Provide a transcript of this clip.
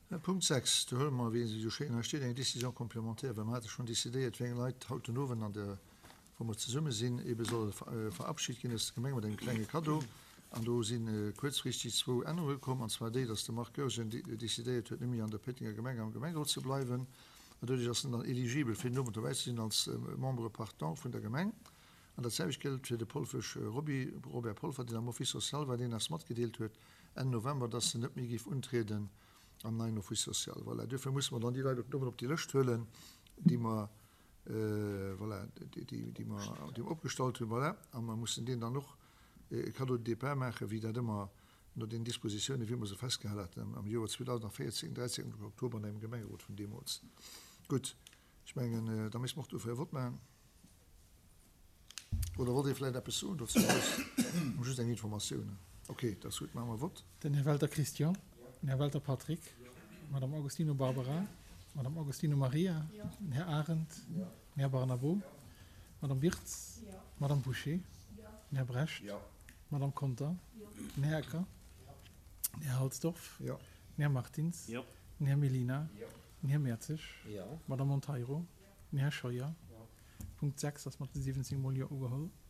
Punkt 6 du hörmer wie sie so schön steht eng Decision komplementär, wenn man hat schon décidéiert wegen Leiit haut nowen an der wo man ze summe sinn eben soll verabschied gin Gemeng mit den kleine Kado an do sinn kurzfristig 2 Änderungen kommen an zwar dé, dass der Markeusen décidéiert huet nimi an der Pettinger Gemeng am Gemeng zu bleiben, dann eligibel fir Nummer sinn als membre partant vun der Gemeng. An dat selg gilt fir de Polfech Robert Polfer, den am Office Sozial war den er smart gedeelt huet en November, dat se net mé gif untreden an ein Office Sozial. Voilà. Dafür muss man dann die Leute op die Löscht höllen, die man voilà, die man opgestaltet voilà. Man muss den dann noch kann DP machen, wie dat immer nur den Dispositionen wie man se festgehalten am Joar 2014 13. Oktober an dem Gemeinderat von Demos. Gut, ich meine, da muss macht du für Wort machen. Oder wollt ihr vielleicht eine Person dazu muss eine Information. Okay, das gut machen wir Wort. Den Herr Walter Christian, Herr Walter Patrick, Madame Augustino Barbara, Madame Augustino Maria, ja. Herr Arendt, ja. Herr Barnabo, Madame Wirtz, ja. Madame Boucher, ja. Herr Brecht, ja. Madame Konter, ja. Herr Ecker, ja. Herr Halsdorf, ja. Herr Martins, ja. Herr Melina, ja. Herr Merzig, ja. Madame Monteiro, ja. Herr Scheuer. Ja. Punkt 6, das macht die 17 Mal Ugeholt.